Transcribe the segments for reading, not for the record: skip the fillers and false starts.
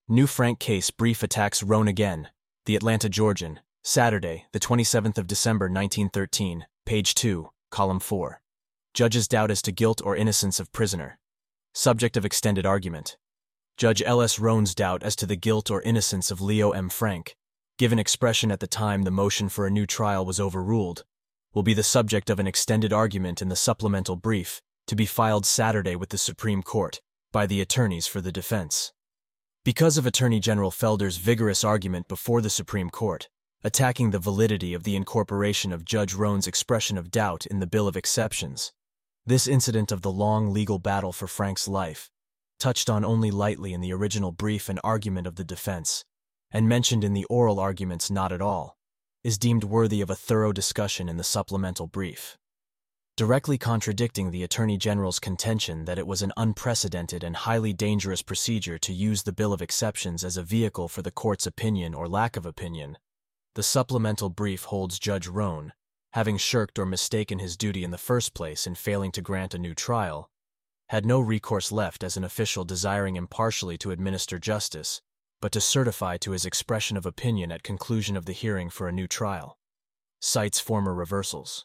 New Frank case brief attacks Roan again. The Atlanta Georgian, Saturday, the 27th of December 1913, page 2, column 4. Judge's doubt as to guilt or innocence of prisoner. Subject of extended argument. Judge L.S. Roan's doubt as to the guilt or innocence of Leo M. Frank, given expression at the time the motion for a new trial was overruled, will be the subject of an extended argument in the supplemental brief to be filed Saturday with the Supreme Court by the attorneys for the defense. Because of Attorney General Felder's vigorous argument before the Supreme Court, attacking the validity of the incorporation of Judge Roan's expression of doubt in the Bill of Exceptions, this incident of the long legal battle for Frank's life, touched on only lightly in the original brief and argument of the defense, and mentioned in the oral arguments not at all, is deemed worthy of a thorough discussion in the supplemental brief. Directly contradicting the Attorney General's contention that it was an unprecedented and highly dangerous procedure to use the Bill of Exceptions as a vehicle for the court's opinion or lack of opinion, the supplemental brief holds Judge Roan, having shirked or mistaken his duty in the first place in failing to grant a new trial, had no recourse left as an official desiring impartially to administer justice, but to certify to his expression of opinion at conclusion of the hearing for a new trial. Cites former reversals.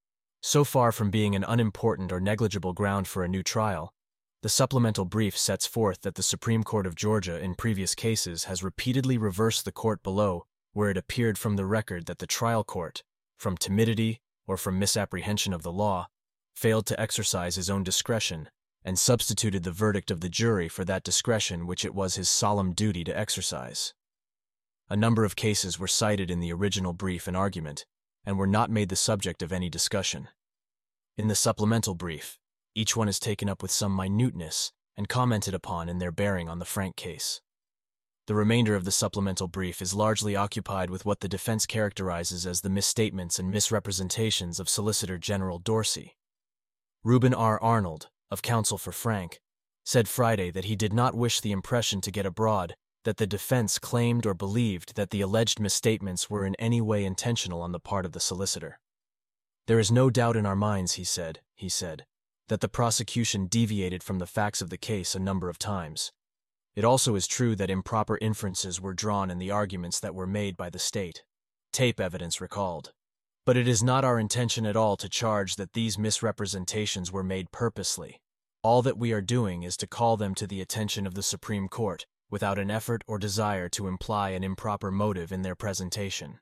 So far from being an unimportant or negligible ground for a new trial, the supplemental brief sets forth that the Supreme Court of Georgia in previous cases has repeatedly reversed the court below where it appeared from the record that the trial court, from timidity or from misapprehension of the law, failed to exercise his own discretion and substituted the verdict of the jury for that discretion which it was his solemn duty to exercise. A number of cases were cited in the original brief and argument, and were not made the subject of any discussion. In the supplemental brief, each one is taken up with some minuteness and commented upon in their bearing on the Frank case. The remainder of the supplemental brief is largely occupied with what the defense characterizes as the misstatements and misrepresentations of Solicitor General Dorsey. Reuben R. Arnold, of counsel for Frank, said Friday that he did not wish the impression to get abroad that the defense claimed or believed that the alleged misstatements were in any way intentional on the part of the solicitor. There is no doubt in our minds, he said, that the prosecution deviated from the facts of the case a number of times. It also is true that improper inferences were drawn in the arguments that were made by the state. Tape evidence recalled. But it is not our intention at all to charge that these misrepresentations were made purposely. All that we are doing is to call them to the attention of the Supreme Court, without an effort or desire to imply an improper motive in their presentation.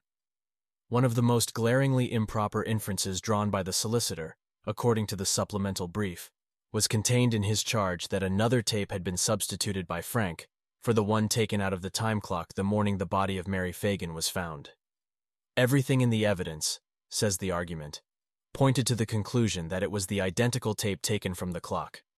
One of the most glaringly improper inferences drawn by the solicitor, according to the supplemental brief, was contained in his charge that another tape had been substituted by Frank for the one taken out of the time clock the morning the body of Mary Fagan was found. Everything in the evidence, says the argument, pointed to the conclusion that it was the identical tape taken from the clock.